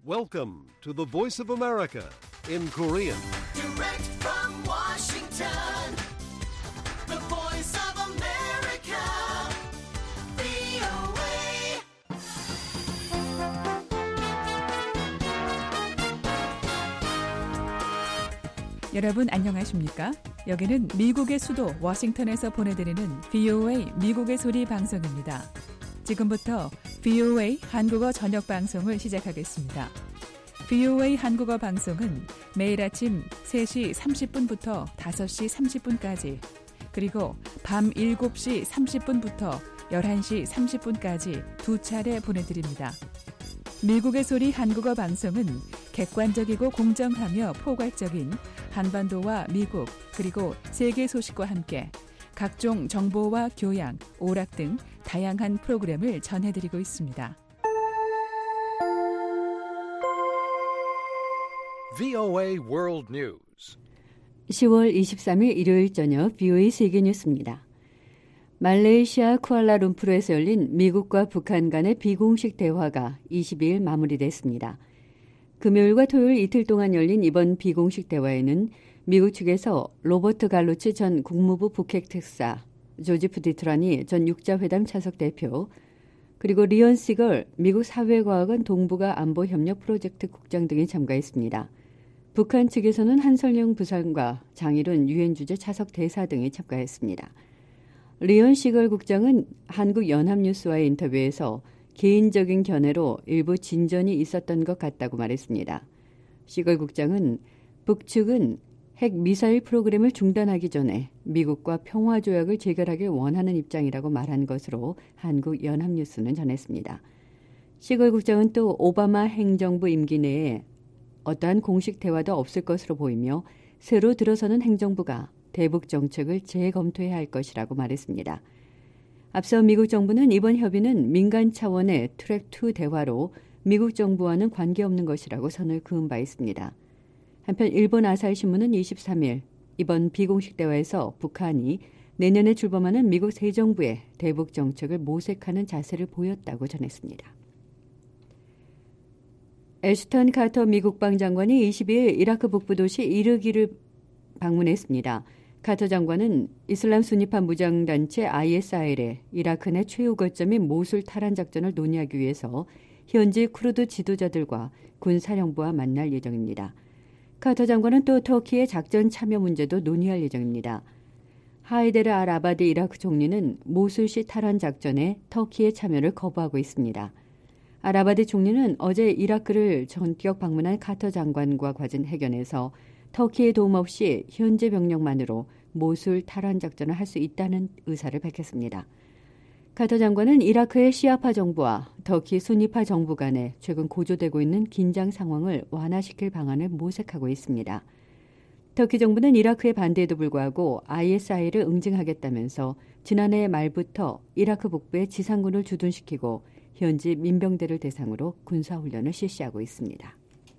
Welcome to the Voice of America in Korean. Direct from Washington, the Voice of America, VOA. 여러분 안녕하십니까? 여기는 미국의 수도 워싱턴에서 보내드리는 VOA 미국의 소리 방송입니다. 지금부터 VOA 한국어 저녁 방송을 시작하겠습니다. VOA 한국어 방송은 매일 아침 3시 30분부터 5시 30분까지 그리고 밤 7시 30분부터 11시 30분까지 두 차례 보내드립니다. 미국의 소리 한국어 방송은 객관적이고 공정하며 포괄적인 한반도와 미국 그리고 세계 소식과 함께 각종 정보와 교양, 오락 등 다양한 프로그램을 전해드리고 있습니다. VOA World News. 10월 23일 일요일 저녁 VOA 세계 뉴스입니다. 말레이시아 쿠알라룸푸르에서 열린 미국과 북한 간의 비공식 대화가 22일 마무리됐습니다. 금요일과 토요일 이틀 동안 열린 이번 비공식 대화에는 미국 측에서 로버트 갈로치 전 국무부 북핵 특사, 조지프 디트라니 전 육자회담 차석 대표, 그리고 리언 시걸 미국 사회과학원 동북아 안보협력 프로젝트 국장 등이 참가했습니다. 북한 측에서는 한설령 부상과 장일훈 유엔 주재 차석 대사 등이 참가했습니다. 리언 시걸 국장은 한국 연합뉴스와의 인터뷰에서 개인적인 견해로 일부 진전이 있었던 것 같다고 말했습니다. 시걸 국장은 북측은 핵 미사일 프로그램을 중단하기 전에 미국과 평화조약을 체결하길 원하는 입장이라고 말한 것으로 한국 연합뉴스는 전했습니다. 시걸 국장은 또 오바마 행정부 임기 내에 어떠한 공식 대화도 없을 것으로 보이며 새로 들어서는 행정부가 대북 정책을 재검토해야 할 것이라고 말했습니다. 앞서 미국 정부는 이번 협의는 민간 차원의 트랙2 대화로 미국 정부와는 관계없는 것이라고 선을 그은 바 있습니다. 한편 일본 아사히신문은 23일 이번 비공식 대화에서 북한이 내년에 출범하는 미국 새 정부의 대북 정책을 모색하는 자세를 보였다고 전했습니다. 애슈턴 카터 미국 방장관이 22일 이라크 북부 도시 이르기를 방문했습니다. 카터 장관은 이슬람 순위파 무장단체 ISIL의 이라크 내 최후 거점인 모술 탈환 작전을 논의하기 위해서 현지 쿠르드 지도자들과 군 사령부와 만날 예정입니다. 카터 장관은 또 터키의 작전 참여 문제도 논의할 예정입니다. 하이데르 알 아바디 이라크 총리는 모술시 탈환 작전에 터키의 참여를 거부하고 있습니다. 알 아바디 총리는 어제 이라크를 전격 방문한 카터 장관과 가진 회견에서 터키의 도움 없이 현재 병력만으로 모술 탈환 작전을 할 수 있다는 의사를 밝혔습니다. 카터 장관은 이라크의 시아파 정부와 터키 순니파 정부 간에 최근 고조되고 있는 긴장 상황을 완화시킬 방안을 모색하고 있습니다. 터키 정부는 이라크의 반대에도 불구하고 ISI를 응징하겠다면서 지난해 말부터 이라크 북부에 지상군을 주둔시키고 현지 민병대를 대상으로 군사훈련을 실시하고 있습니다.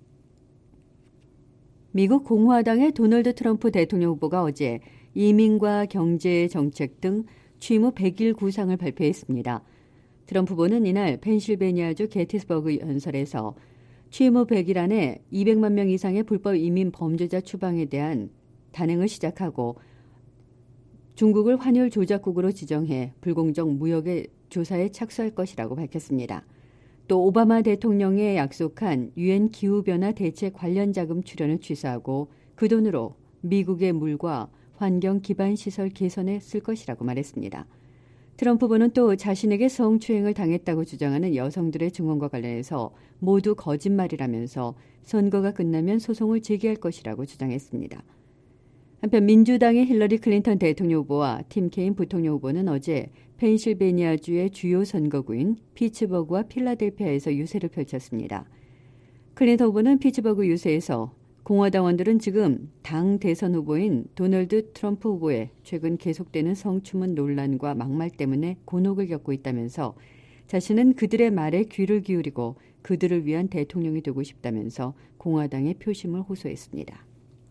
미국 공화당의 도널드 트럼프 대통령 후보가 어제 이민과 경제 정책 등 취임 후 100일 구상을 발표했습니다. 트럼프 후보는 이날 펜실베니아주 게티스버그 연설에서 취임 후 100일 안에 200만 명 이상의 불법 이민 범죄자 추방에 대한 단행을 시작하고 중국을 환율 조작국으로 지정해 불공정 무역의 조사에 착수할 것이라고 밝혔습니다. 또 오바마 대통령에 약속한 유엔 기후변화 대책 관련 자금 출연을 취소하고 그 돈으로 미국의 물과 환경 기반 시설 개선에 쓸 것이라고 말했습니다. 트럼프 후보는 또 자신에게 성추행을 당했다고 주장하는 여성들의 증언과 관련해서 모두 거짓말이라면서 선거가 끝나면 소송을 제기할 것이라고 주장했습니다. 한편 민주당의 힐러리 클린턴 대통령 후보와 팀 케인 부통령 후보는 어제 펜실베니아주의 주요 선거구인 피츠버그와 필라델피아에서 유세를 펼쳤습니다. 클린턴 후보는 피츠버그 유세에서 공화당원들은 지금 당 대선 후보인 도널드 트럼프 후보의 최근 계속되는 성추문 논란과 막말 때문에 곤혹을 겪고 있다면서 자신은 그들의 말에 귀를 기울이고 그들을 위한 대통령이 되고 싶다면서 공화당의 표심을 호소했습니다.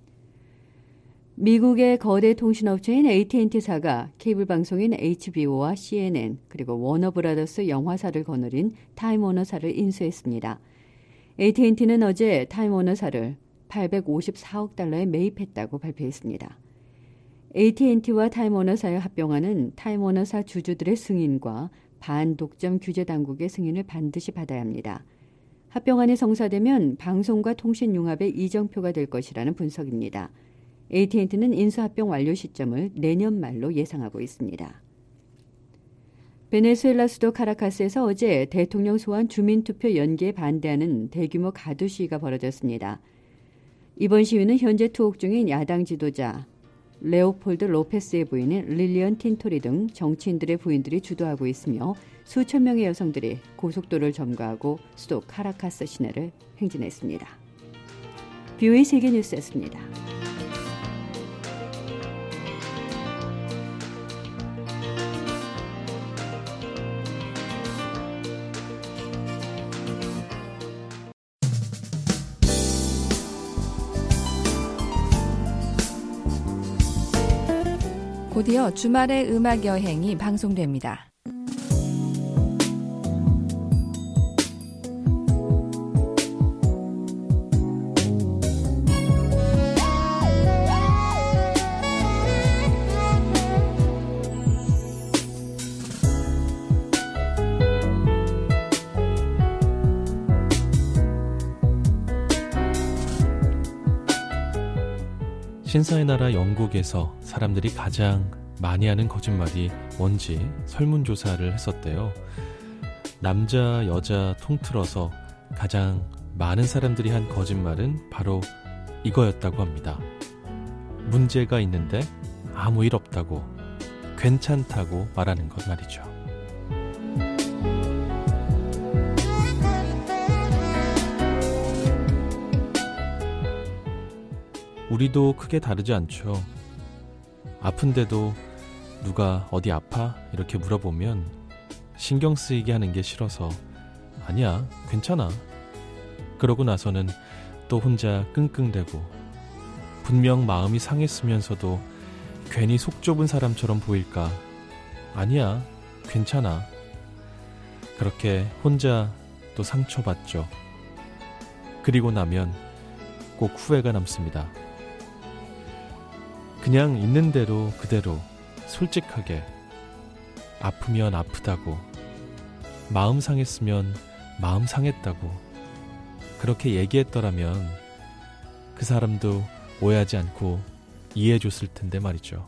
미국의 거대 통신업체인 AT&T사가 케이블 방송인 HBO와 CNN 그리고 워너브라더스 영화사를 거느린 타임워너사를 인수했습니다. AT&T는 어제 타임워너사를 854억 달러에 매입했다고 발표했습니다. AT&T와 타임워너사에 합병하는 타임워너사 주주들의 승인과 반독점 규제 당국의 승인을 반드시 받아야 합니다. 합병안이 성사되면 방송과 통신 융합의 이정표가 될 것이라는 분석입니다. AT&T는 인수합병 완료 시점을 내년 말로 예상하고 있습니다. 베네수엘라 수도 카라카스에서 어제 대통령 소환 주민투표 연기에 반대하는 대규모 가두 시위가 벌어졌습니다. 이번 시위는 현재 투옥 중인 야당 지도자 레오폴드 로페스의 부인인 릴리언 틴토리 등 정치인들의 부인들이 주도하고 있으며 수천 명의 여성들이 고속도로를 점거하고 수도 카라카스 시내를 행진했습니다. VOA 세계뉴스였습니다. 곧이어 주말의 음악 여행이 방송됩니다. 신사의 나라 영국에서 사람들이 가장 많이 하는 거짓말이 뭔지 설문조사를 했었대요. 남자, 여자 통틀어서 가장 많은 사람들이 한 거짓말은 바로 이거였다고 합니다. 문제가 있는데 아무 일 없다고, 괜찮다고 말하는 것 말이죠. 우리도 크게 다르지 않죠. 아픈데도 누가 어디 아파? 이렇게 물어보면 신경 쓰이게 하는 게 싫어서 아니야, 괜찮아. 그러고 나서는 또 혼자 끙끙대고 분명 마음이 상했으면서도 괜히 속 좁은 사람처럼 보일까? 아니야, 괜찮아. 그렇게 혼자 또 상처받죠. 그리고 나면 꼭 후회가 남습니다. 그냥 있는 대로 그대로 솔직하게 아프면 아프다고, 마음 상했으면 마음 상했다고 그렇게 얘기했더라면 그 사람도 오해하지 않고 이해해줬을 텐데 말이죠.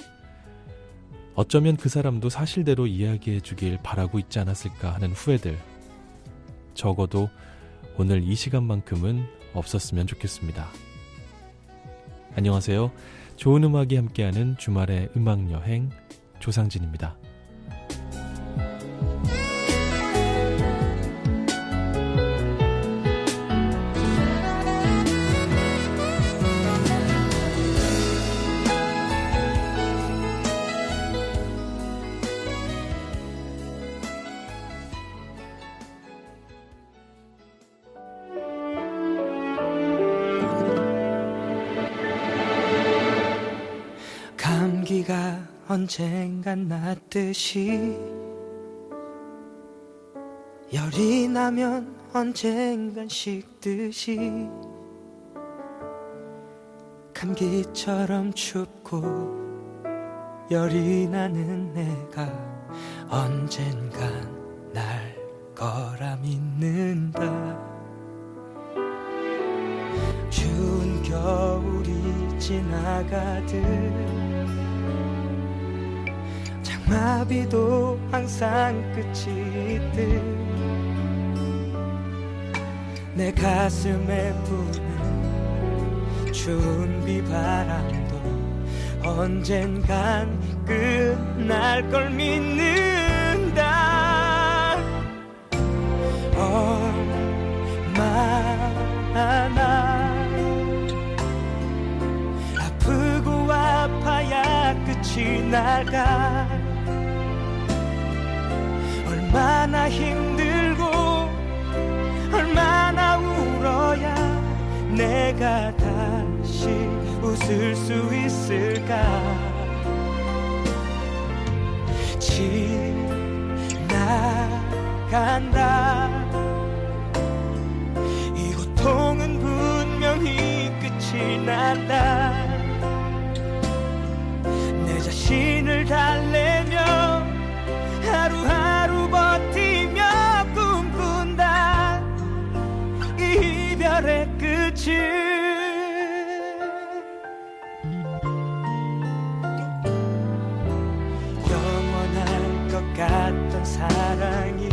어쩌면 그 사람도 사실대로 이야기해 주길 바라고 있지 않았을까 하는 후회들, 적어도 오늘 이 시간만큼은 없었으면 좋겠습니다. 안녕하세요. 좋은 음악이 함께하는 주말의 음악여행 조상진입니다. 감기가 언젠간 낫듯이 열이 나면 언젠간 식듯이 감기처럼 춥고 열이 나는 내가 언젠간 날 거라 믿는다. 추운 겨울이 지나가듯 장마비도 항상 끝이 있듯 내 가슴에 부는 추운 비바람도 언젠간 끝날 걸 믿는다. 얼마나 아프고 아파야 끝이 날까. 얼마나 힘들고 얼마나 울어야 내가 다시 웃을 수 있을까. 지나간다 간다. 내 자신을 달래며 하루하루 버티며 꿈꾼다. 이 이별의 끝을 영원할 것 같던 사랑이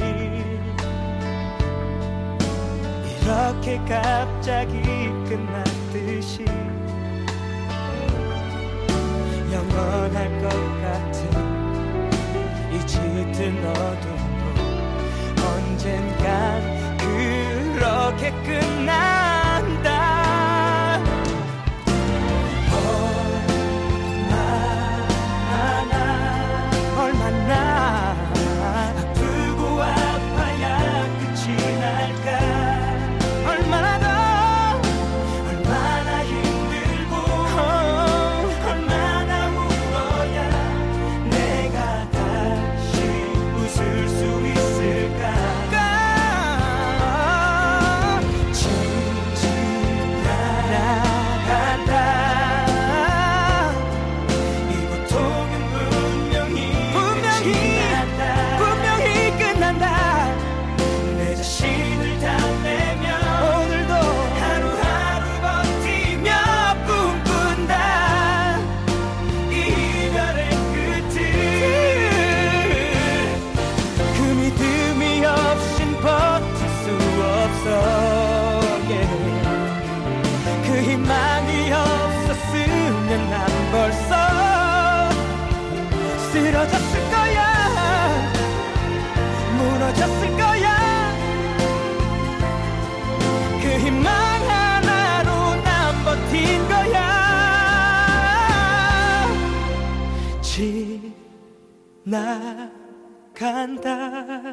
이렇게 갑자기 끝났듯이 영원할 것 같은 이 짙은 어둠도 언젠간 그렇게 끝난다. 얼마나 아프고 아파야 끝이 날까. 얼마나 더 얼마나 힘들고 얼마나 울어야 내가 다시 웃을 수 있을까. 그 희망이 없었으면 난 벌써 쓰러졌을 거야. 무너졌을 거야. 그 희망 하나로 난 버틴 거야. 지나간다.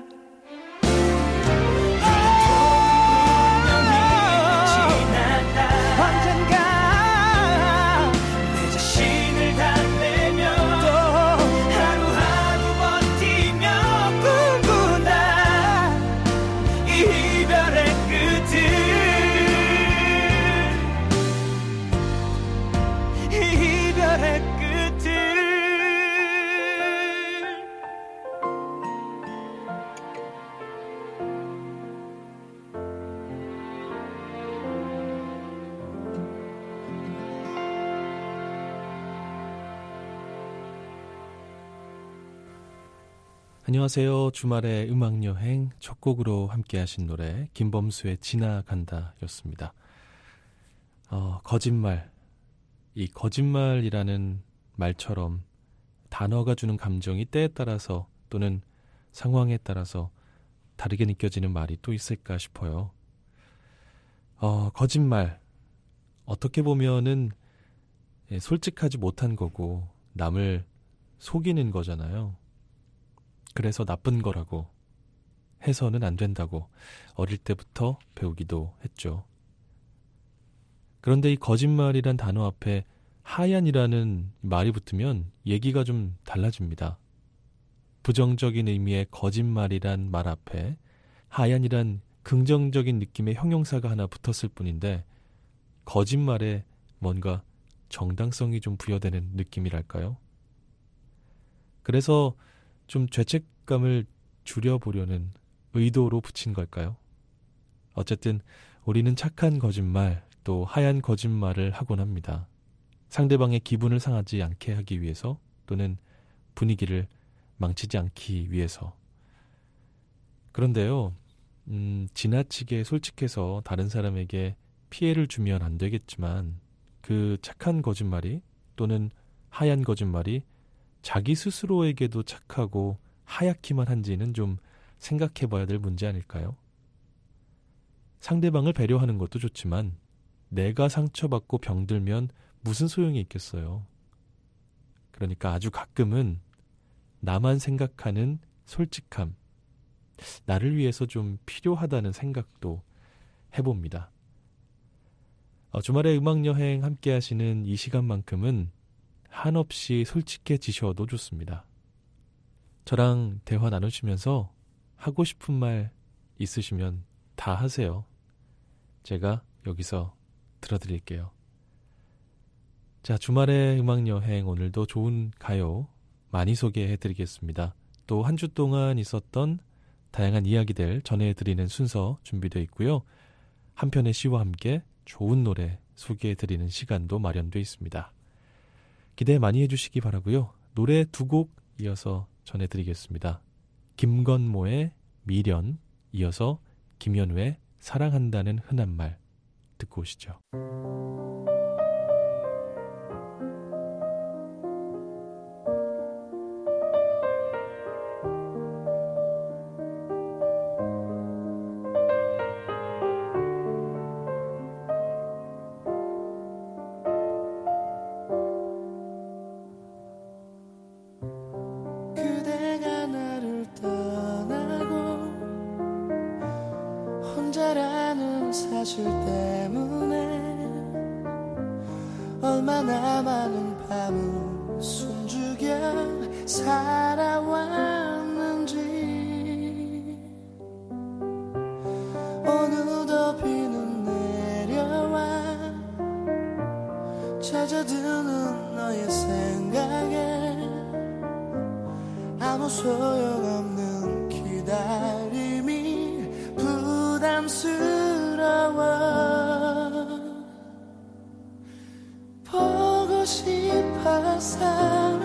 언젠가 내 자신을 달래며 또 하루하루 버티며 꿈꾼다. 이 이별의 끝을 이 이별의 끝을 안녕하세요. 주말의 음악여행 첫 곡으로 함께 하신 노래 김범수의 지나간다 였습니다. 거짓말. 이 거짓말이라는 말처럼 단어가 주는 감정이 때에 따라서 또는 상황에 따라서 다르게 느껴지는 말이 또 있을까 싶어요. 거짓말. 어떻게 보면은 솔직하지 못한 거고 남을 속이는 거잖아요. 그래서 나쁜 거라고 해서는 안 된다고 어릴 때부터 배우기도 했죠. 그런데 이 거짓말이란 단어 앞에 하얀이라는 말이 붙으면 얘기가 좀 달라집니다. 부정적인 의미의 거짓말이란 말 앞에 하얀이란 긍정적인 느낌의 형용사가 하나 붙었을 뿐인데 거짓말에 뭔가 정당성이 좀 부여되는 느낌이랄까요? 그래서 좀 죄책감을 줄여보려는 의도로 붙인 걸까요? 어쨌든 우리는 착한 거짓말 또 하얀 거짓말을 하곤 합니다. 상대방의 기분을 상하지 않게 하기 위해서 또는 분위기를 망치지 않기 위해서. 그런데요, 지나치게 솔직해서 다른 사람에게 피해를 주면 안 되겠지만 그 착한 거짓말이 또는 하얀 거짓말이 자기 스스로에게도 착하고 하얗기만 한지는 좀 생각해 봐야 될 문제 아닐까요? 상대방을 배려하는 것도 좋지만 내가 상처받고 병들면 무슨 소용이 있겠어요. 그러니까 아주 가끔은 나만 생각하는 솔직함, 나를 위해서 좀 필요하다는 생각도 해봅니다. 주말에 음악여행 함께 하시는 이 시간만큼은 한없이 솔직해지셔도 좋습니다. 저랑 대화 나누시면서 하고 싶은 말 있으시면 다 하세요. 제가 여기서 들어드릴게요. 자, 주말의 음악여행 오늘도 좋은 가요 많이 소개해드리겠습니다. 또 한 주 동안 있었던 다양한 이야기들 전해드리는 순서 준비되어 있고요. 한 편의 시와 함께 좋은 노래 소개해드리는 시간도 마련되어 있습니다. 기대 많이 해주시기 바라고요. 노래 두 곡 이어서 전해드리겠습니다. 김건모의 미련, 이어서 김현우의 사랑한다는 흔한 말 듣고 오시죠. 그대가 나를 떠나고 혼자라는 사실 때문에 얼마나 많은 밤을 숨죽여 살아왔는지 어느덧 비는 내려와 잦아드는 너의 생각에 아무 소용없는 기다림이 부담스러워 보고 싶어서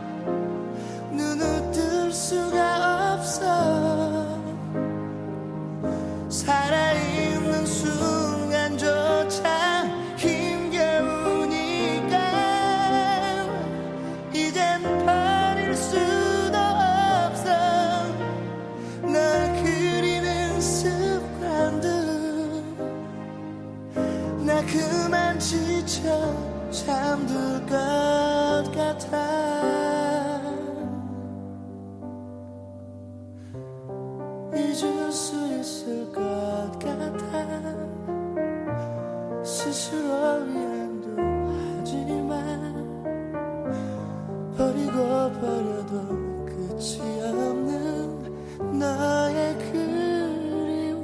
눈을 뜰 수가 없어 살아있는 순간조차 힘겨우니까 이젠 버릴 수도 없어 널 그리는 습관들 나 그만 지쳐 잠들 것 같아 잊을 수 있을 것 같아 스스로 위안도 하지만 버리고 버려도 끝이 없는 너의 그리움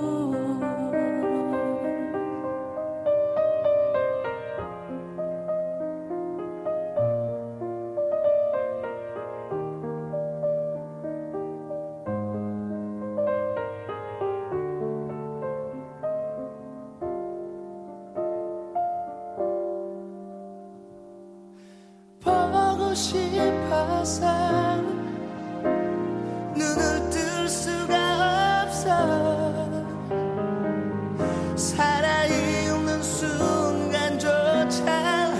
보고 싶어서 눈을 뜰 수가 없어 살아있는 순간조차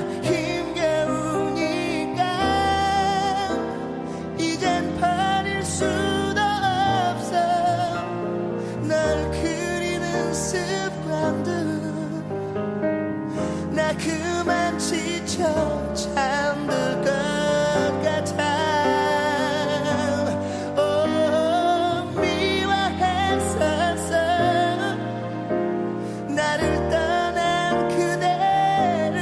힘겨우니까 이젠 버릴 수도 없어 널 그리는 습관들 나 그만 지쳐 잠들 것 같아 오 미워했었어 나를 떠난 그대를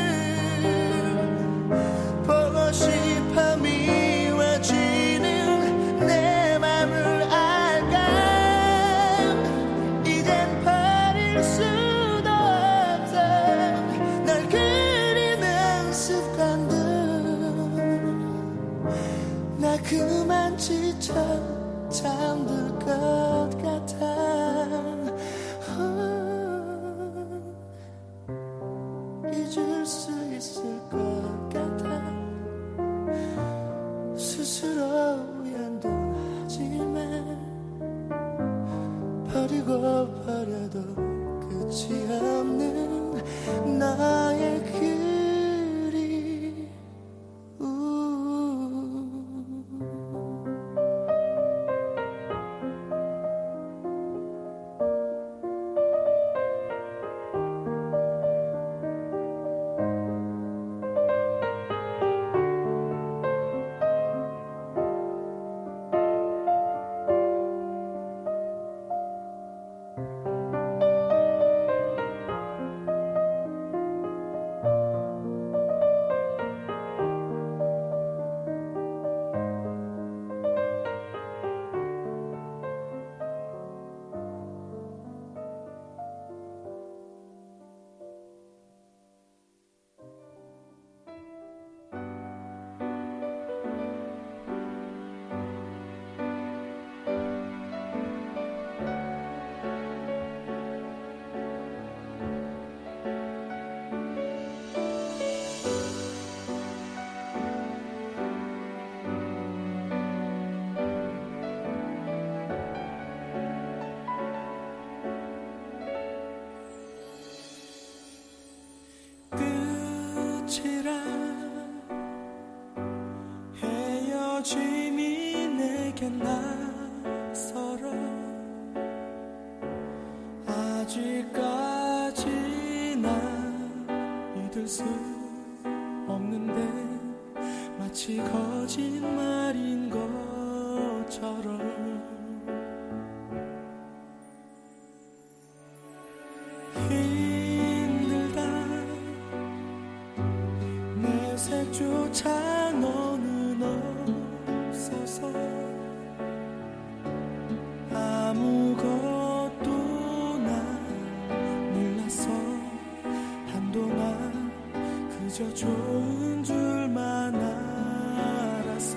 보고 싶어 미워지는 내 맘을 알까 이젠 버릴 수도 없어 널 그리는 습관들 나 그만 지쳐 잠들 것 같아 잊을 수 있을 것 같아 스스로 위안도 하지만 버리고 버려도 끝이 없는 나의 그리움 아찔한 헤어짐이 내겐 낯설어 아직까지 난 믿을 수 없는데 마치 거짓말인 것처럼 힘들다 내 색조차 너는 없어서 아무것도 난 몰랐어 한동안 그저 좋은 줄만 알았어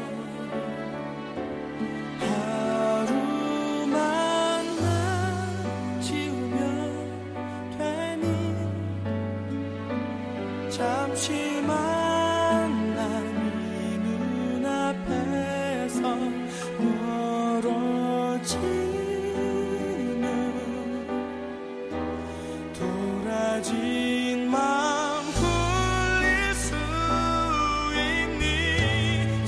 하루만 난 지우면 되니 잠시만 난 이 눈앞에서 멀어지는 도라진 마음 흘릴 수 있니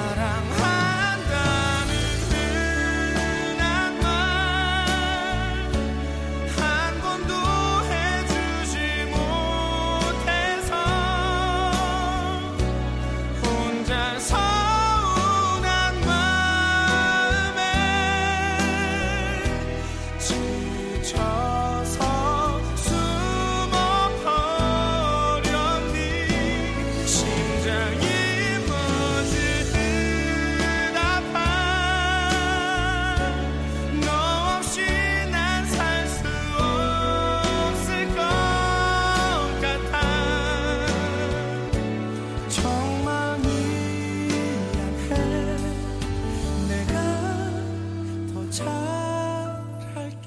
사랑한다는 흔한 말 한 번도 해주지 못해서 혼자 서운한 마음에 지쳐서 숨어버렸니 심장이 멎을 듯 아파 너 없이 난 살 수 없을 것 같아 정말 미안해 내가 더 잘할게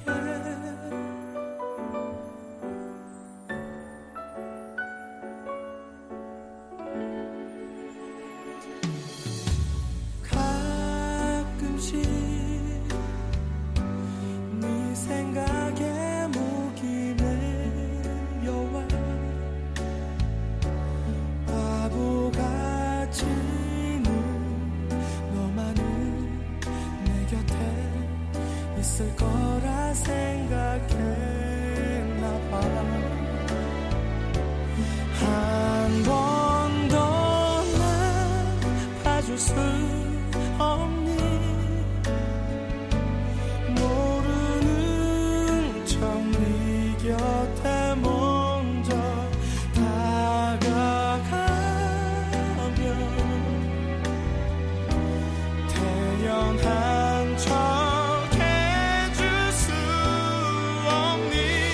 가끔씩 네 생각에 목이 메여와 바보같이는 너만은 내 곁에 있을 거라 생각했나봐 한 번 더 날 봐줄 수 없니 모르는 척 네 곁에 먼저 다가가면 태연한 척 해줄 수 없니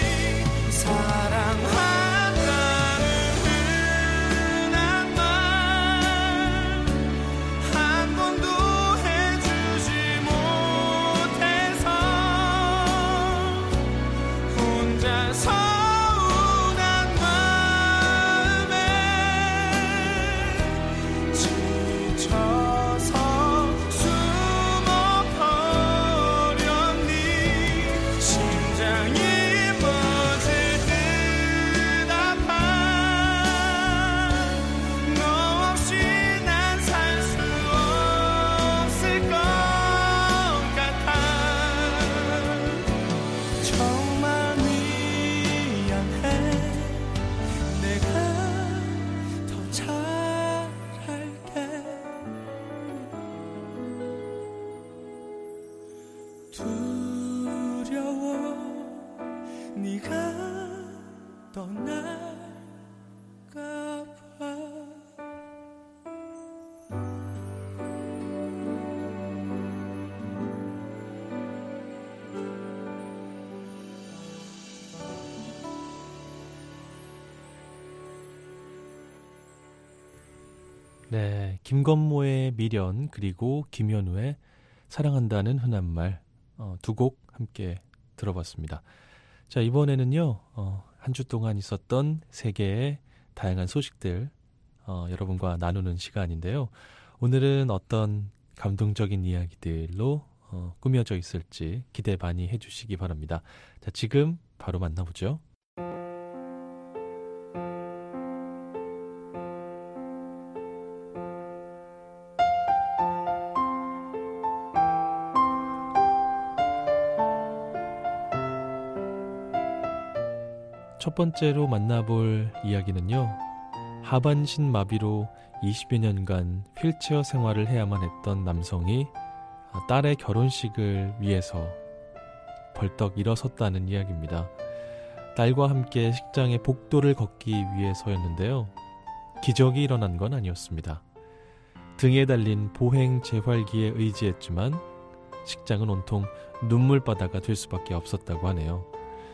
사랑한다는 흔한 말 한 번도 해주지 못해서 혼자 서운한 마음에 지쳐서 숨어버렸니 심장이 멎을 듯 아파 너 없이 난 살 수 없을 것 같아 정말 미안해 내가 더 잘할게 두려워 네가 떠날까 봐 네, 김건모의 미련 그리고 김현우의 사랑한다는 흔한 말 두 곡 함께 들어봤습니다. 자, 이번에는요. 한 주 동안 있었던 세계의 다양한 소식들 여러분과 나누는 시간인데요. 오늘은 어떤 감동적인 이야기들로 꾸며져 있을지 기대 많이 해주시기 바랍니다. 자, 지금 바로 만나보죠. 첫 번째로 만나볼 이야기는요. 하반신 마비로 20여 년간 휠체어 생활을 해야만 했던 남성이 딸의 결혼식을 위해서 벌떡 일어섰다는 이야기입니다. 딸과 함께 식장에 복도를 걷기 위해서였는데요. 기적이 일어난 건 아니었습니다. 등에 달린 보행 재활기에 의지했지만 식장은 온통 눈물바다가 될 수밖에 없었다고 하네요.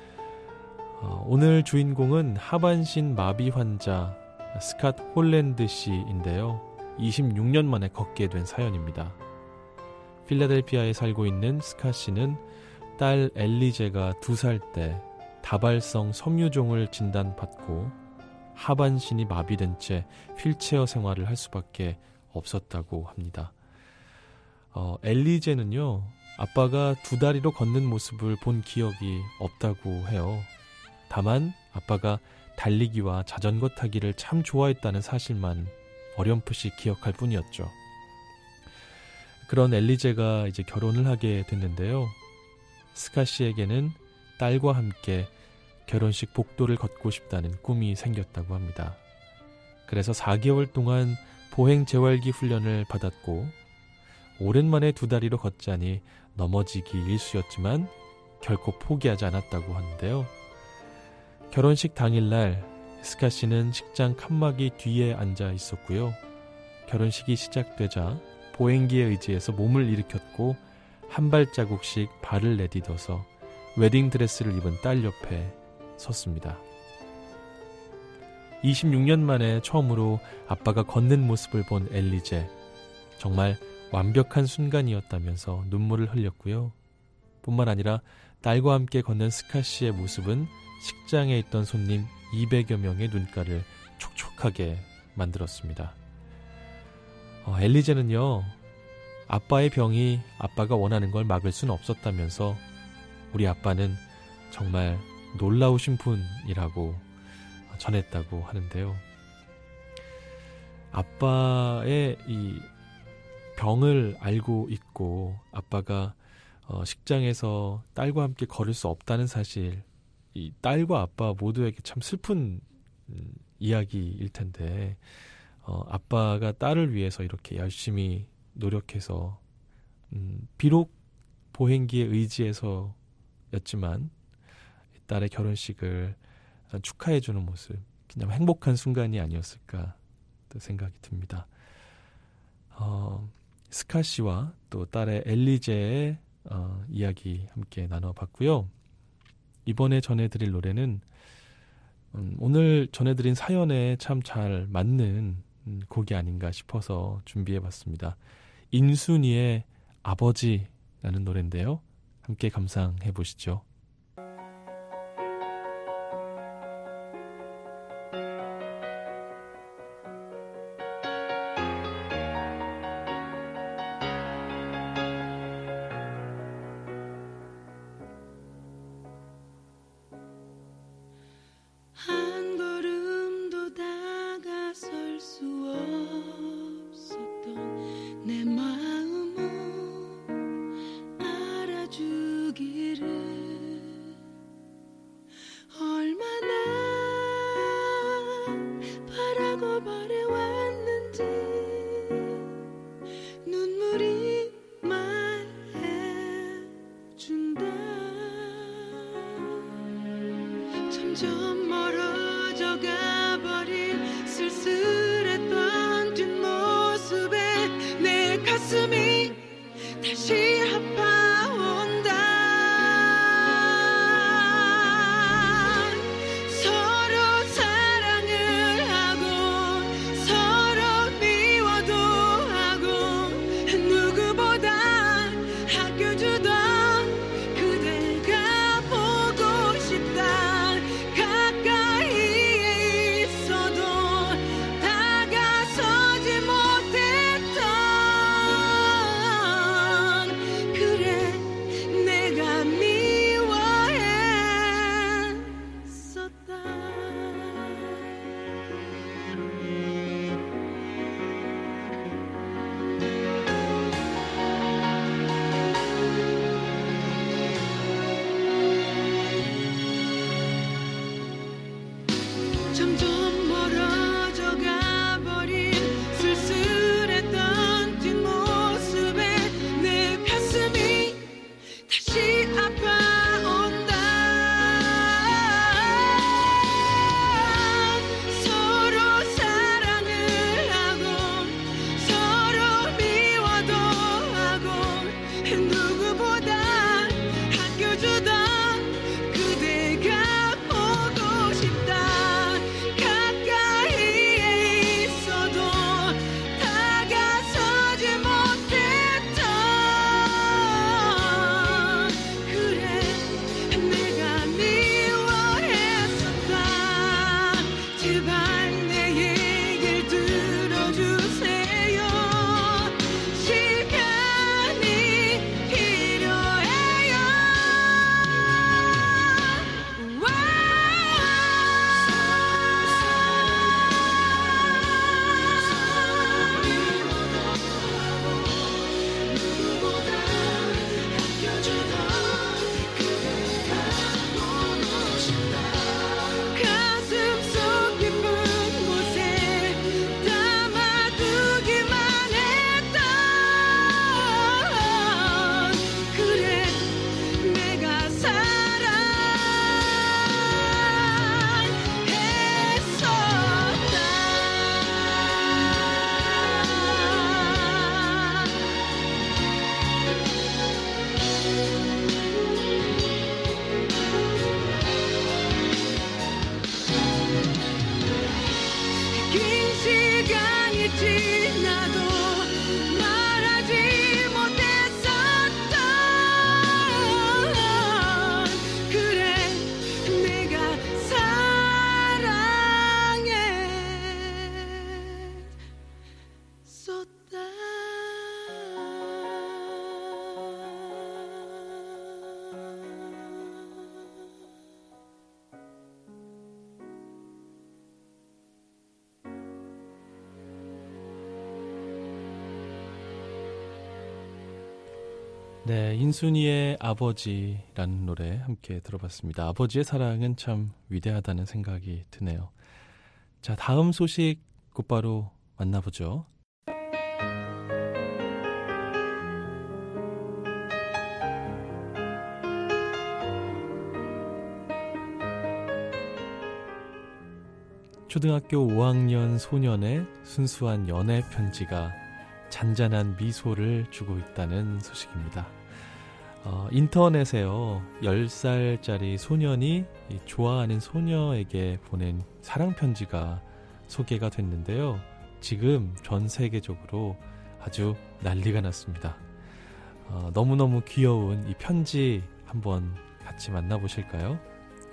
오늘 주인공은 하반신 마비 환자 스캇 홀랜드 씨인데요. 26년 만에 걷게 된 사연입니다. 필라델피아에 살고 있는 스캇 씨는 딸 엘리제가 2살 때 다발성 섬유종을 진단받고 하반신이 마비된 채 휠체어 생활을 할 수밖에 없었다고 합니다. 엘리제는요, 아빠가 2다리로 걷는 모습을 본 기억이 없다고 해요. 다만 아빠가 달리기와 자전거 타기를 참 좋아했다는 사실만 어렴풋이 기억할 뿐이었죠. 그런 엘리제가 이제 결혼을 하게 됐는데요. 스캇 씨에게는 딸과 함께 결혼식 복도를 걷고 싶다는 꿈이 생겼다고 합니다. 그래서 4개월 동안 보행 재활기 훈련을 받았고 오랜만에 2다리로 걷자니 넘어지기 일쑤였지만 결코 포기하지 않았다고 하는데요. 결혼식 당일날 스캇 씨는 식장 칸막이 뒤에 앉아 있었고요. 결혼식이 시작되자 보행기에 의지해서 몸을 일으켰고 한 발자국씩 발을 내딛어서 웨딩드레스를 입은 딸 옆에 섰습니다. 26년 만에 처음으로 아빠가 걷는 모습을 본 엘리제. 정말 완벽한 순간이었다면서 눈물을 흘렸고요. 뿐만 아니라 딸과 함께 걷는 스캇 씨의 모습은 식장에 있던 손님 200여 명의 눈가를 촉촉하게 만들었습니다. 엘리제는요, 아빠의 병이 아빠가 원하는 걸 막을 수는 없었다면서 우리 아빠는 정말 놀라우신 분이라고 전했다고 하는데요. 아빠의 이 병을 알고 있고 아빠가 식장에서 딸과 함께 걸을 수 없다는 사실, 이 딸과 아빠 모두에게 참 슬픈 이야기일 텐데 아빠가 딸을 위해서 이렇게 열심히 노력해서 비록 보행기에 의지해서였지만 딸의 결혼식을 축하해주는 모습, 그냥 행복한 순간이 아니었을까 또 생각이 듭니다. 스캇 씨와 또 딸의 엘리제의 이야기 함께 나눠봤고요. 이번에 전해드릴 노래는 오늘 전해드린 사연에 참 잘 맞는 곡이 아닌가 싶어서 준비해봤습니다. 인순이의 아버지라는 노래인데요. 함께 감상해보시죠. 한 걸음도 다가설 수 없었던 내 마음을 알아주기를 얼마나 바라고 바래왔는지 눈물이 말해준다. 점점 멀어져 가버린 쓸쓸했던 뒷모습에 내 가슴이 다시 아파온다. 서로 사랑을 하고 서로 미워도 하고 누구보다 아껴주던 그대가 보고 싶다. 가까이에 있어도 다가서지 못했던 그래 점점 멀어져 가버린 쓸쓸했던 뒷모습에 내 가슴이 다시 아파온다. 서로 사랑을 하고 서로 미워도 하고 누구보다 아껴주던 그대가 보고 싶다. 가까이에 있어도 다가서지 못했던 그래 내가 미워했었다. 제발 내 얘길 들어주세요. 시간이 필요해요. 누구보다 아껴주던 그대가 보고 싶다. 가슴 속 깊은 곳에 담아두기만 했던 그래 내가 긴 시간이 지나도 말하지 못했었던 그래 내가 사랑했었다. 네, 인순이의 아버지라는 노래 함께 들어봤습니다. 아버지의 사랑은 참 위대하다는 생각이 드네요. 자, 다음 소식 곧바로 만나보죠. 초등학교 5학년 소년의 순수한 연애 편지가 잔잔한 미소를 주고 있다는 소식입니다. 인터넷에요, 10살짜리 소년이 좋아하는 소녀에게 보낸 사랑 편지가 소개가 됐는데요. 지금 전 세계적으로 아주 난리가 났습니다. 너무너무 귀여운 이 편지 한번 같이 만나보실까요?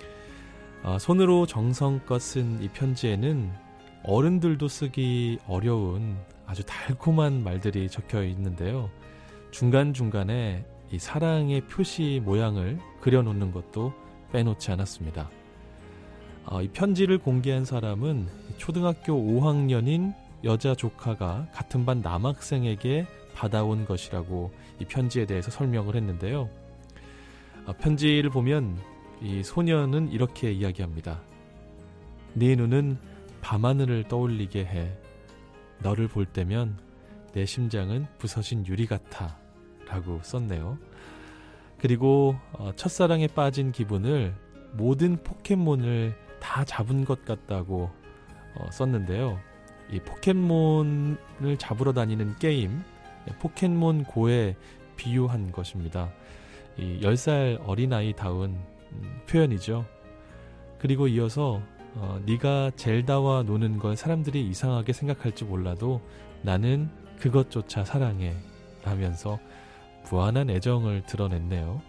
손으로 정성껏 쓴 이 편지에는 어른들도 쓰기 어려운 아주 달콤한 말들이 적혀 있는데요. 중간중간에 이 사랑의 표시 모양을 그려놓는 것도 빼놓지 않았습니다. 이 편지를 공개한 사람은 초등학교 5학년인 여자 조카가 같은 반 남학생에게 받아온 것이라고 이 편지에 대해서 설명을 했는데요. 편지를 보면 이 소년은 이렇게 이야기합니다. 네 눈은 밤하늘을 떠올리게 해. 너를 볼 때면 내 심장은 부서진 유리 같아 라고 썼네요. 그리고 첫사랑에 빠진 기분을 모든 포켓몬을 다 잡은 것 같다고 썼는데요. 이 포켓몬을 잡으러 다니는 게임, 포켓몬 고에 비유한 것입니다. 이 10살 어린아이다운 표현이죠. 그리고 이어서 네가 젤다와 노는 걸 사람들이 이상하게 생각할지 몰라도 나는 그것조차 사랑해 라면서 무한한 애정을 드러냈네요.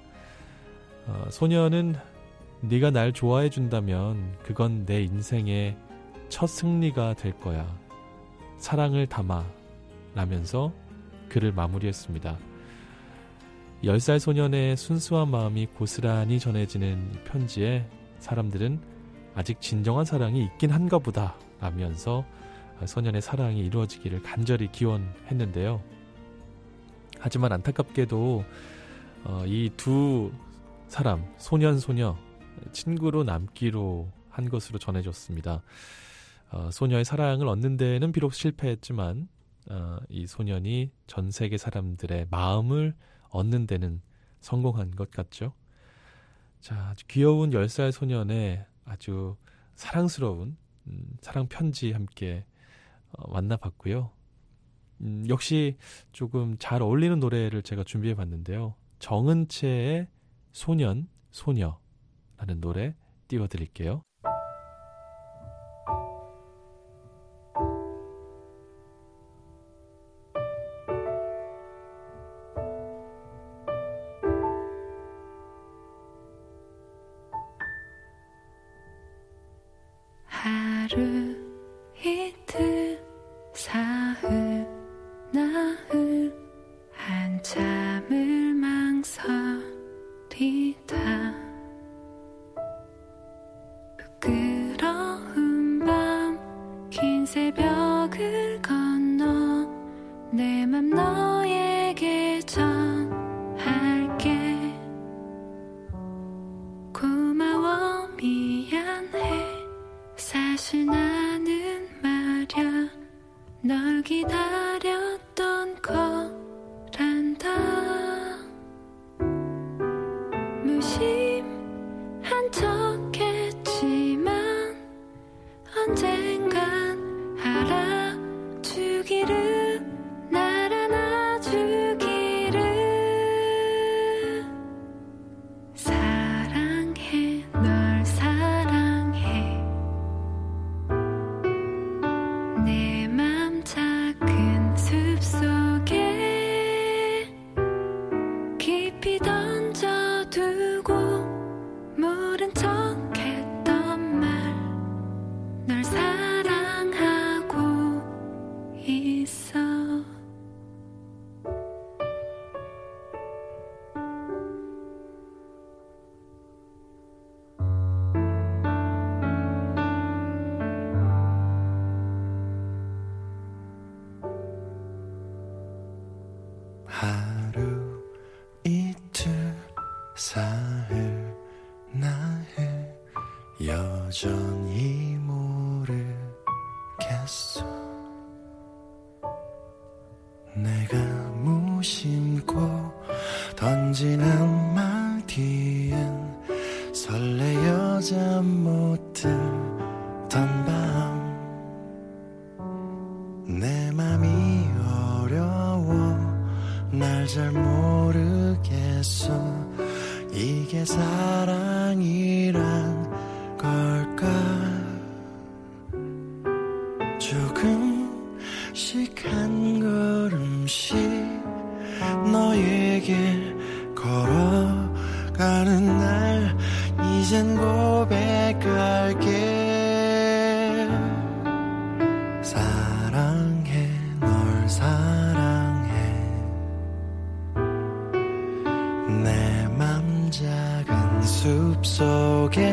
소녀는 네가 날 좋아해 준다면 그건 내 인생의 첫 승리가 될 거야. 사랑을 담아 라면서 글을 마무리했습니다. 10살 소년의 순수한 마음이 고스란히 전해지는 편지에 사람들은 아직 진정한 사랑이 있긴 한가 보다 라면서 소년의 사랑이 이루어지기를 간절히 기원했는데요. 하지만 안타깝게도 이 두 사람, 소년, 소녀 친구로 남기로 한 것으로 전해졌습니다. 소녀의 사랑을 얻는 데는 비록 실패했지만 이 소년이 전 세계 사람들의 마음을 얻는 데는 성공한 것 같죠. 자, 아주 귀여운 10살 소년의 아주 사랑스러운 사랑 편지 함께 만나봤고요. 역시 조금 잘 어울리는 노래를 제가 준비해봤는데요. 정은채의 소년, 소녀라는 노래 띄워드릴게요. 하루 이틀 사흘 나흘 한참을 망설이다 부끄러운 밤 긴 새벽을 건너 내 맘 너에게 전할게 고마워 미안해 사실 나는 말야 널 기다렸던 거란다 무심한 척했지만 언젠간 알아주기를 날 안아주기를 사랑해 널 사랑해 내 맘 작은 숲속에 깊이 던져두고 모른 척했던 말 널 사랑하고 있어 하루 이틀 사흘 나흘 여전히 모르겠어 내가 무심코 던진 한마디엔 설레여 잠 못 들던 밤 내 맘이 어려워 날 잘 모르겠어 이게 사랑이란 걸까 조금씩 한 걸음씩 너에게 걸어가는 날 이젠 고백할게 사랑해 널 사랑해 내 맘 작은 숲속에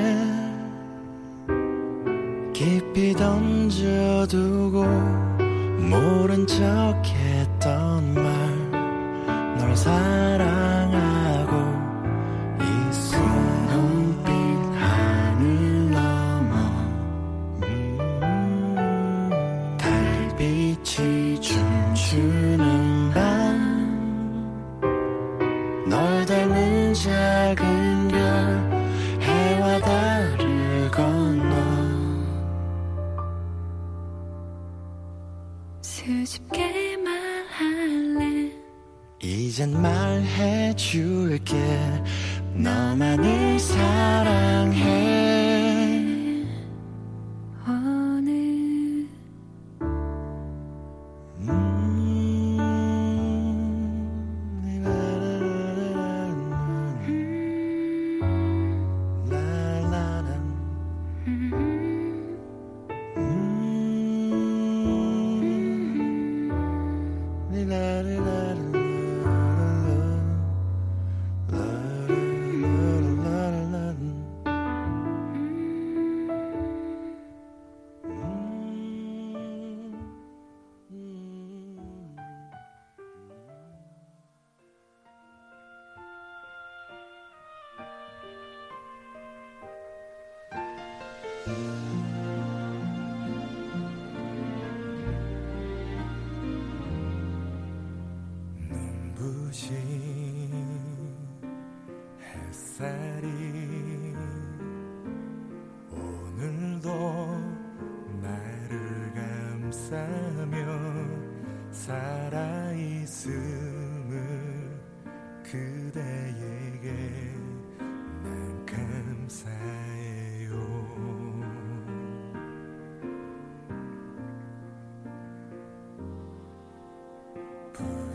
깊이 던져두고 모른 척했던 말 널 사랑하고 있어 눈빛 하늘 넘어 달빛이 춤추는 밤 널 닮은 작은 별 해와 달을 건너 수줍게 말할래 이젠 말해줄게 너만을 사랑해 오늘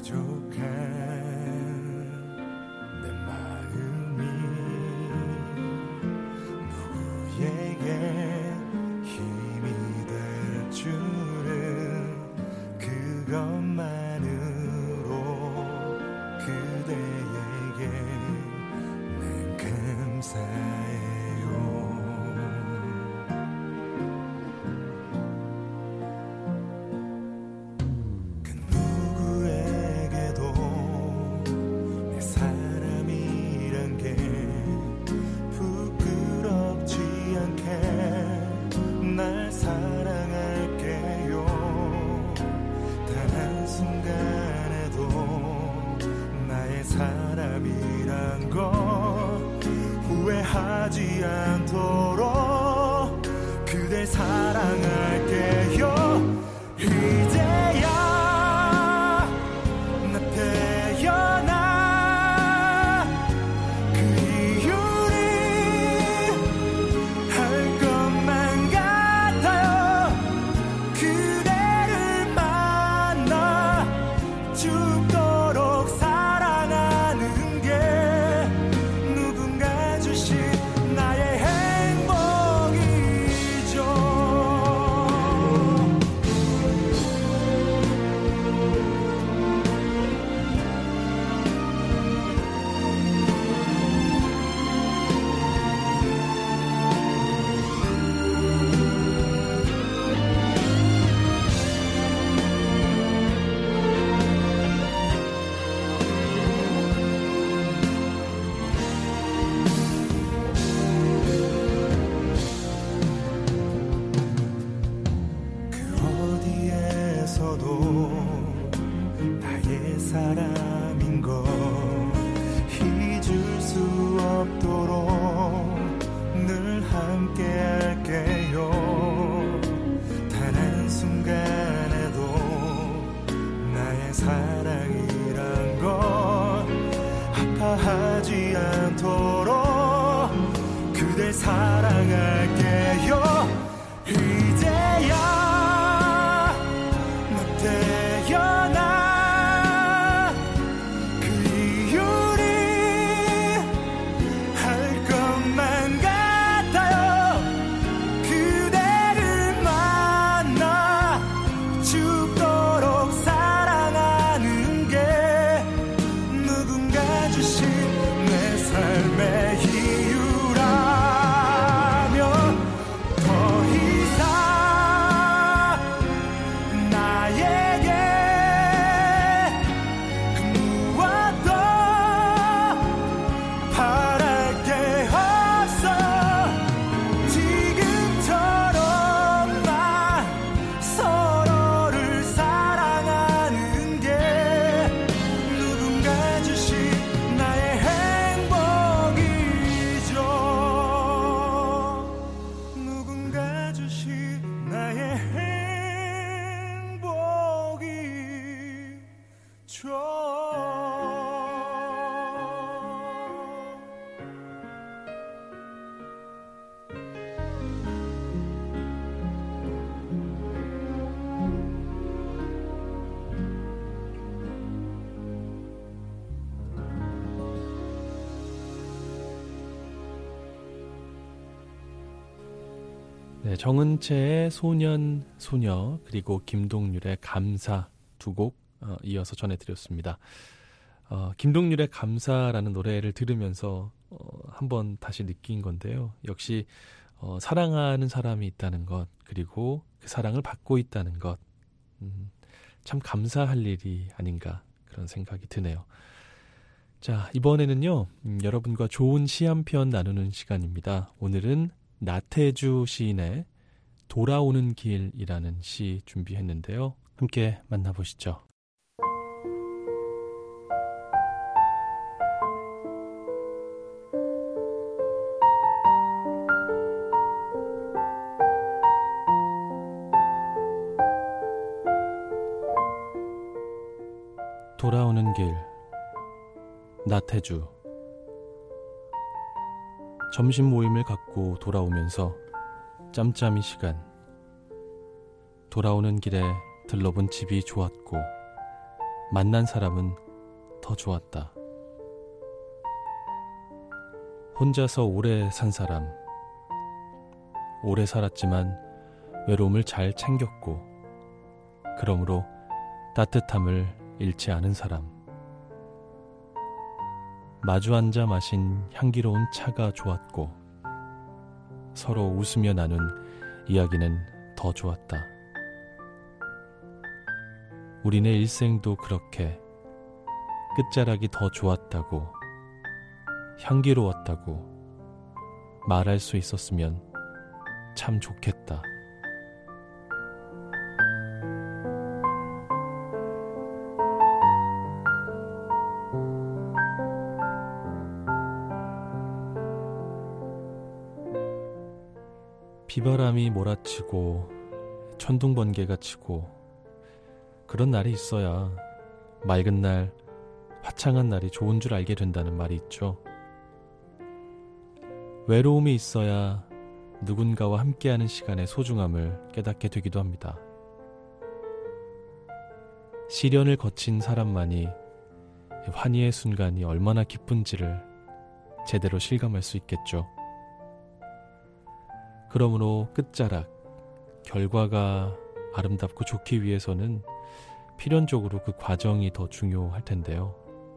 부족한 내 마음이 누구에게 힘이 될 줄은 그것만으로 그대에게 난 감사해요. 그 누구에게도 내 사람이란 게 부끄럽지 않게 날 사랑할게요. 단 한순간에도 나의 사람이란 걸 후회하지 않도록 그댈 사랑할게요. 이제야 나 태어나 그 이유를 할 것만 같아요. 그대를 만나 죽도록 사랑하는 게 누군가 주신 나의 행복이죠. 그 어디에서도 나의 사람인 걸 잊을 수 없도록 늘 함께 할게요. 단 한순간에도 나의 사랑이란 걸 아파하지 않도록 그댈 사랑할게요. 이제야 나 태어나 그 이유를 할 것만 같아요. 그대를 만나 죽도록 사랑하는 게 누군가 주신 내 삶의 이유라면 더 이상 나에게 그 무엇도 바랄 게 없어. 지금처럼만 서로를 사랑하는 게 누군가 주신 나의 행복이죠. 누군가 주신 나의 네, 정은채의 소년, 소녀, 그리고 김동률의 감사 두 곡 이어서 전해드렸습니다. 김동률의 감사라는 노래를 들으면서 한번 다시 느낀 건데요. 역시 사랑하는 사람이 있다는 것, 그리고 그 사랑을 받고 있다는 것, 참 감사할 일이 아닌가 그런 생각이 드네요. 자, 이번에는요, 여러분과 좋은 시 한 편 나누는 시간입니다. 오늘은 나태주 시인의 돌아오는 길이라는 시 준비했는데요. 함께 만나보시죠. 돌아오는 길, 나태주. 점심 모임을 갖고 돌아오면서 짬짬이 시간. 돌아오는 길에 들러본 집이 좋았고 만난 사람은 더 좋았다. 혼자서 오래 산 사람, 오래 살았지만 외로움을 잘 챙겼고 그러므로 따뜻함을 잃지 않은 사람, 마주 앉아 마신 향기로운 차가 좋았고 서로 웃으며 나눈 이야기는 더 좋았다. 우리네 일생도 그렇게 끝자락이 더 좋았다고, 향기로웠다고 말할 수 있었으면 참 좋겠다. 비바람이 몰아치고 천둥번개가 치고 그런 날이 있어야 맑은 날, 화창한 날이 좋은 줄 알게 된다는 말이 있죠. 외로움이 있어야 누군가와 함께하는 시간의 소중함을 깨닫게 되기도 합니다. 시련을 거친 사람만이 환희의 순간이 얼마나 기쁜지를 제대로 실감할 수 있겠죠. 그러므로 끝자락, 결과가 아름답고 좋기 위해서는 필연적으로 그 과정이 더 중요할 텐데요.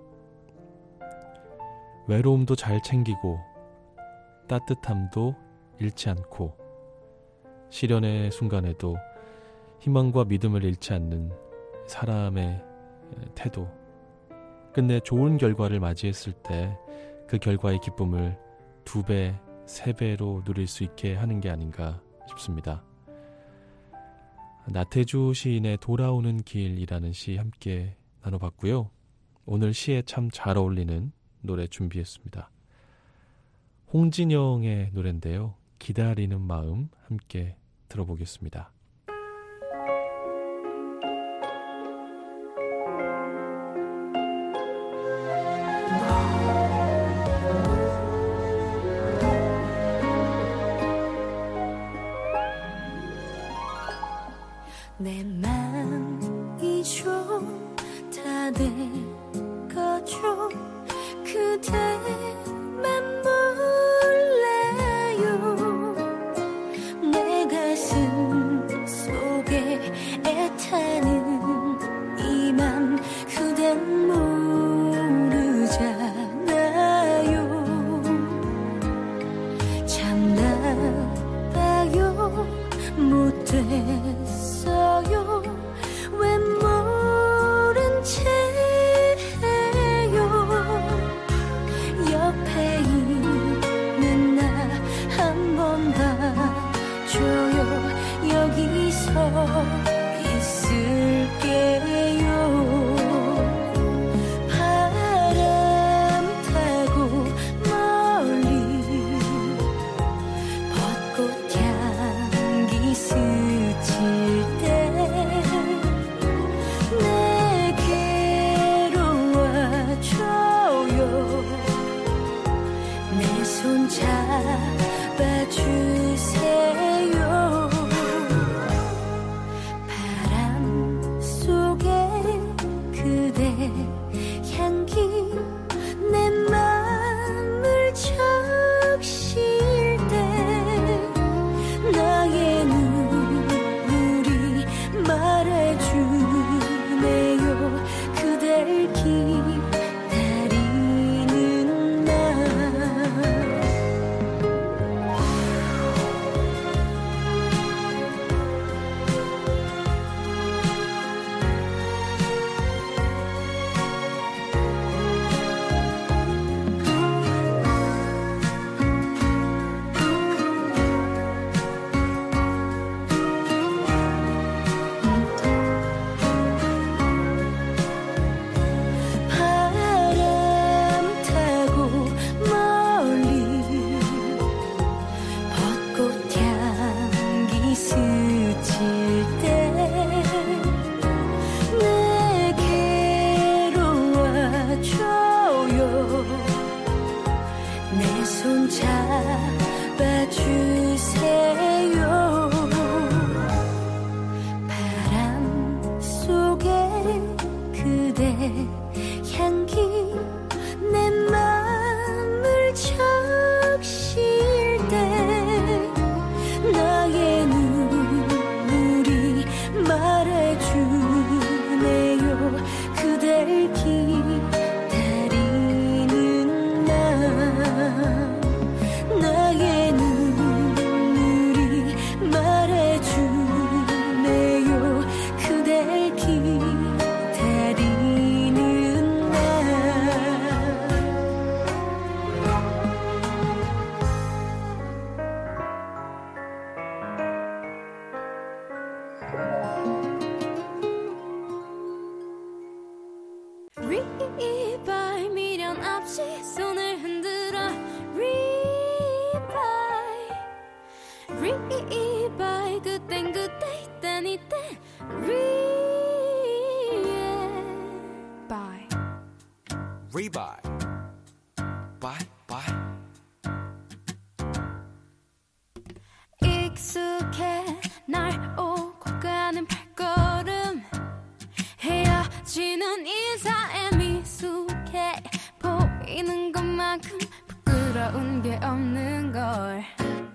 외로움도 잘 챙기고 따뜻함도 잃지 않고 시련의 순간에도 희망과 믿음을 잃지 않는 사람의 태도, 끝내 좋은 결과를 맞이했을 때 그 결과의 기쁨을 2배, 3배로 누릴 수 있게 하는 게 아닌가 싶습니다. 나태주 시인의 돌아오는 길이라는 시 함께 나눠봤고요. 오늘 시에 참 잘 어울리는 노래 준비했습니다. 홍진영의 노래인데요. 기다리는 마음 함께 들어보겠습니다. 내 맘이 좀 다 돼가죠. 그대만 몰라요. 내 가슴 속에 애타는 이 맘 그댄 모르잖아요. 참나봐요. 못됐어요. 왜 모른 채 해요. 옆에 있는 나 한 번 봐줘요. 여기서 있을게요. 바람 타고 멀리 벚꽃 향기 스칠 때 내게로 와줘요. 내 손 잡아주세요. 바람 주네요 그댈 기다리는 날 리바이 미련 없이 손을 흔들어 리바이 그땐 그때 이땐 이때 리바이 Rebuy. Bye, bye. 익숙해 날 오고 가는 발걸음 헤어지는 인사에 미숙해 보이는 것만큼 부끄러운 게 없는 걸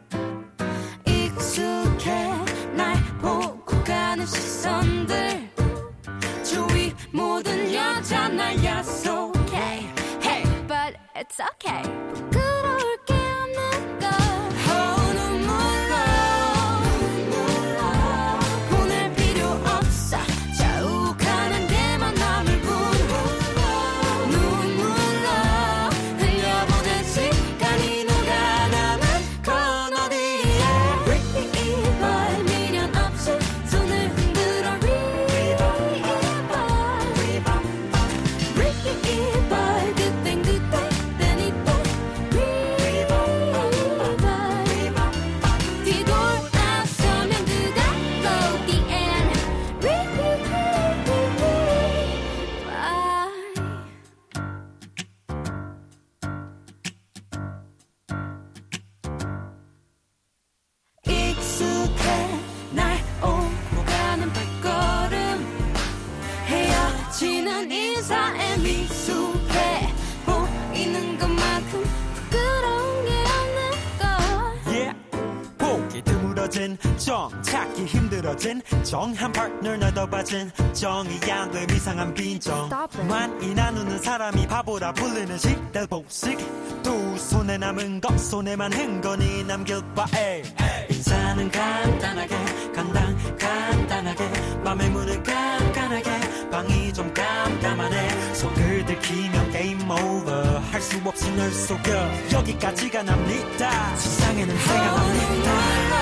익숙해 날 보고 가는 시선들 주위 모든 여자 날 야속해 Hey, but it's okay 부끄러울 게 없는 걸 눈물로 보낼 필요 없어 자욱하는 데만 남을 뿐 눈물로 흘려보낸 시간이 녹아나는 건 어디에 리바이 미련 없이 손을 흔들어 리바이 그땐 그때 땐 이때 리바이 뒤돌아서면 그대로 the end 익숙해 날 오고 가는 발걸음 헤어지는 인사에 미숙해 보이는 것만큼 부끄러운 게 없는 걸 Yeah. 보기 드물어진 정 찾기 힘들어진 정한 파트너 너도 빠진 정이 안 돼 이상한 빈정 Stop it. 많이 나누는 사람이 바보라 불리는 시대 복식 두 손에 남은 것 손에만 흥건히 남길 바에 인사는 간단하게 간단하게 맘의 문을 깐깐하게 방이 좀 깜깜하네 속을 들키면 game over 할 수 없이 널 속여 여기까지가 납니다 세상에는 새가 납니다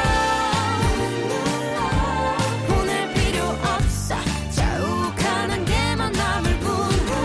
보낼 필요 없어 자욱하는 게만 남을 뿐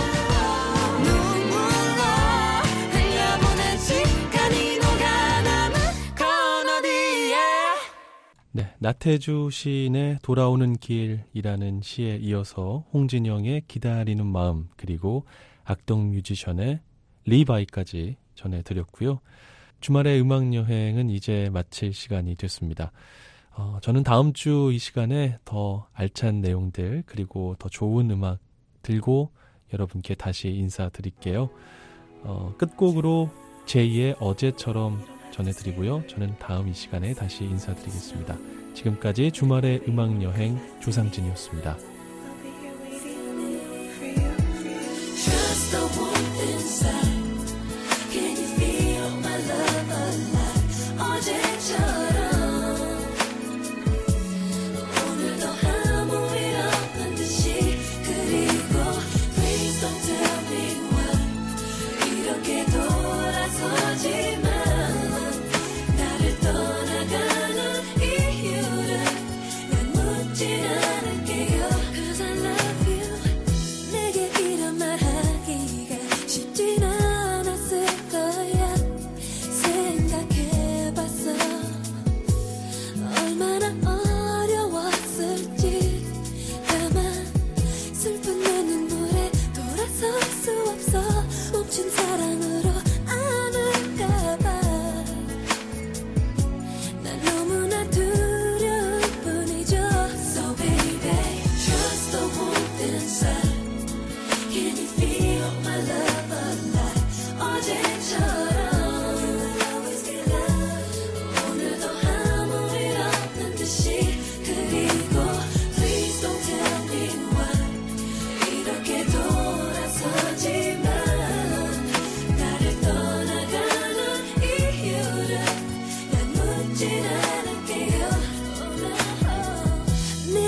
눈물로 흘려보낸 시간이 녹아나는 건 어디에 네, 나태주 시인의 돌아오는 길이라는 시에 이어서 홍진영의 기다리는 마음 그리고 악동 뮤지션의 리바이까지 전해드렸고요. 주말의 음악여행은 이제 마칠 시간이 됐습니다. 저는 다음 주 이 시간에 더 알찬 내용들 그리고 더 좋은 음악 들고 여러분께 다시 인사드릴게요. 끝곡으로 제2의 어제처럼 전해드리고요. 저는 다음 이 시간에 다시 인사드리겠습니다. 지금까지 주말의 음악여행 조상진이었습니다. Just the warmth inside. Can you feel my love alive? 어제처럼 오늘도 아무 일 없는 듯이 그리고 please don't tell me why 이렇게 돌아서지만 나를 떠나가는 이유를 난 묻진 않을게요.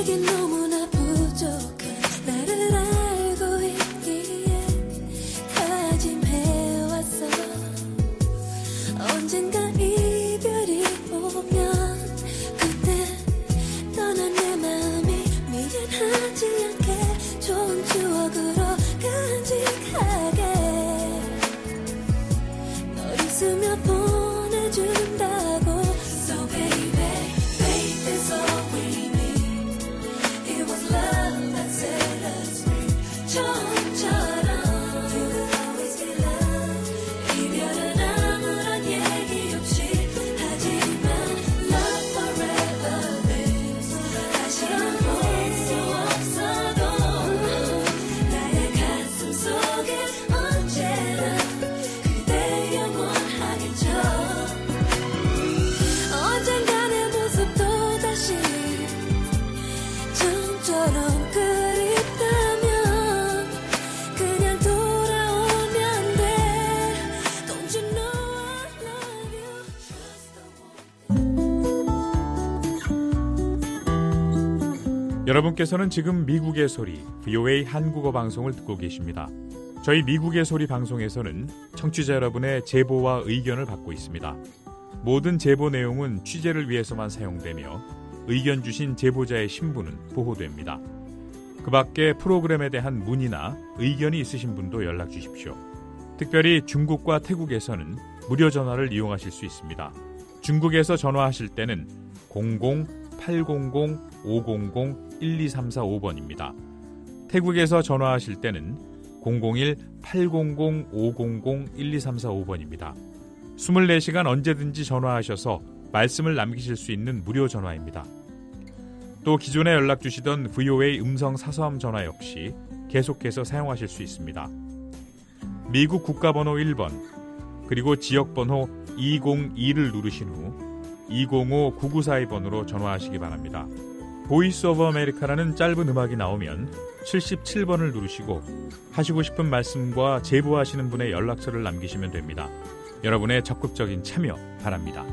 내겐 너무나 부족한 나를 알고 있기에 다짐해왔어. 언젠가 이별이 오면 그때 떠난 내 마음이 미안하지 않게 좋은 추억으로 간직하게 널 있으며 보내준다고. So baby, faith is all we need. It was love that set us free. 처음처럼 you will always be loved. 이별은 아무런 얘기 없이 하지만 love forever lives. 다시 볼 수 없어도 나의 가슴 속에 언제나 그대 영원하겠죠. 언젠가 내 모습도 다시 처음처럼 그립다면 그냥 돌아오면 돼. Don't you know I love you? Just the one. 여러분께서는 지금 미국의 소리 VOA 한국어 방송을 듣고 계십니다. 저희 미국의 소리 방송에서는 청취자 여러분의 제보와 의견을 받고 있습니다. 모든 제보 내용은 취재를 위해서만 사용되며 의견 주신 제보자의 신분은 보호됩니다. 그 밖에 프로그램에 대한 문의나 의견이 있으신 분도 연락 주십시오. 특별히 중국과 태국에서는 무료 전화를 이용하실 수 있습니다. 중국에서 전화하실 때는 00-800-500-1234-5번입니다. 태국에서 전화하실 때는 001-800-500-1234-5번입니다. 24시간 언제든지 전화하셔서 말씀을 남기실 수 있는 무료 전화입니다. 또 기존에 연락 주시던 VOA 음성 사서함 전화 역시 계속해서 사용하실 수 있습니다. 미국 국가번호 1번 그리고 지역번호 202를 누르신 후 205-9942번으로 전화하시기 바랍니다. 보이스 오브 아메리카라는 짧은 음악이 나오면 77번을 누르시고 하시고 싶은 말씀과 제보하시는 분의 연락처를 남기시면 됩니다. 여러분의 적극적인 참여 바랍니다.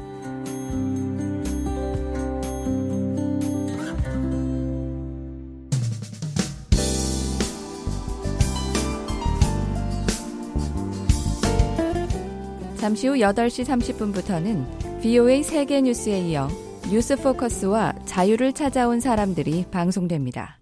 잠시 후 8시 30분부터는 VOA 세계 뉴스에 이어 뉴스 포커스와 자유를 찾아온 사람들이 방송됩니다.